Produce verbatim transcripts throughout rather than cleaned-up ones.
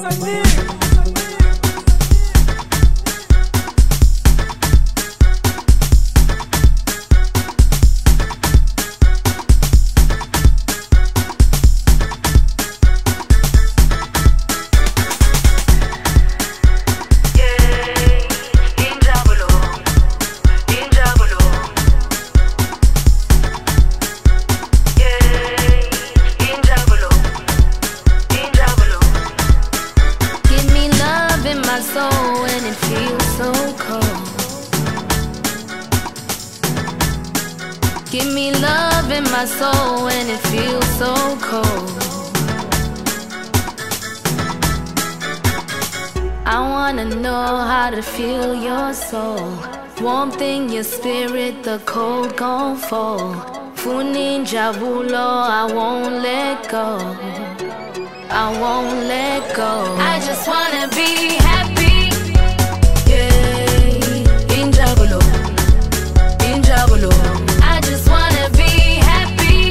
When it feels so cold, give me love in my soul when it feels so cold. I wanna know how to feel your soul, warmth in your spirit, the cold gon' fall. Funin jabulo, I won't let go, I won't let go. I just wanna be happy. I just wanna be happy,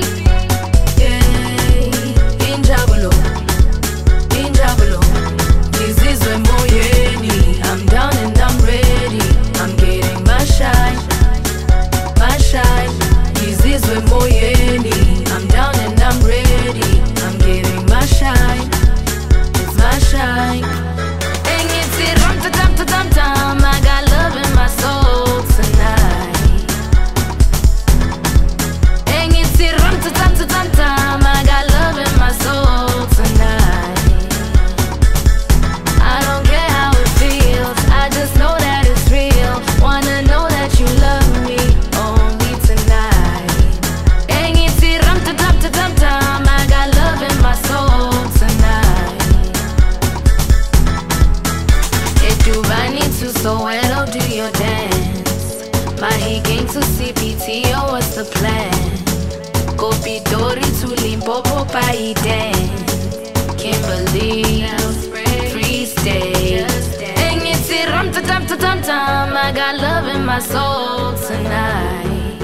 yeah. Injabulo, injabulo. Ngizizwe moyeni, I'm down and I'm ready. I'm getting my shine, my shine. Ngizizwe moyeni, I'm down and I'm ready. I'm getting my shine, it's my shine. And it's it, rum ta dum ta dum dum. I got love in my soul tonight. I got love in my soul tonight. I don't care how it feels, I just know that it's real. Wanna know that you love me only tonight. I got love in my soul tonight. Eduvani to Soweto, do your dance. Mahiging to C P T, oh, what's the plan? Kopidori to Limpopo, Paiden, Kimberly, Free State. And it's it, rum ta dum ta dum dum. I got love in my soul tonight.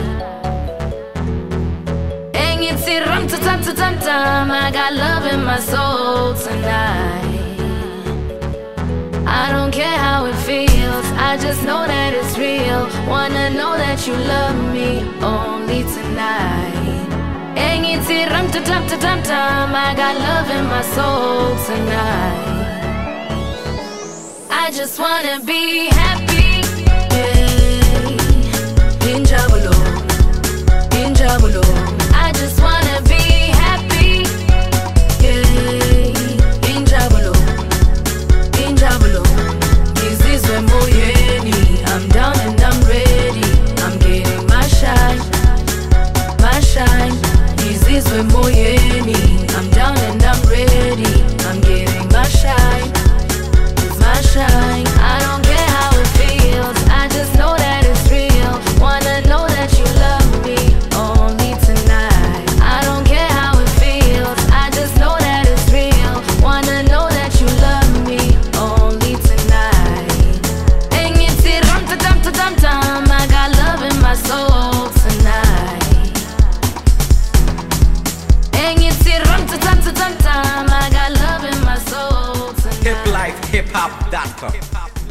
And it's it, rum ta dum ta dum dum. I got love in my soul tonight. I don't care how it feels, I just know that it's real. Wanna know that you love me only tonight. And it's it, rum ta dum ta dum dum. I got love in my soul tonight. I just wanna be happy, yeah. Injabulo, injabulo. I just wanna be happy, yeah. Injabulo, injabulo. Ngizizwe moyeni, I'm down and I'm ready. I'm getting my shine, my shine. Ngizizwe moyeni, I'm down and I'm ready. I'm getting my shine, it's my shine. I don't care how it feels, I just know that it's real. Wanna know that you love me only tonight. I don't care how it feels, I just know that it's real. Wanna know that you love me only tonight. And it's it, rum ta dum ta dum dum. I got love in my soul tonight. I got love in my soul tonight. Hip life, hip hop dot com.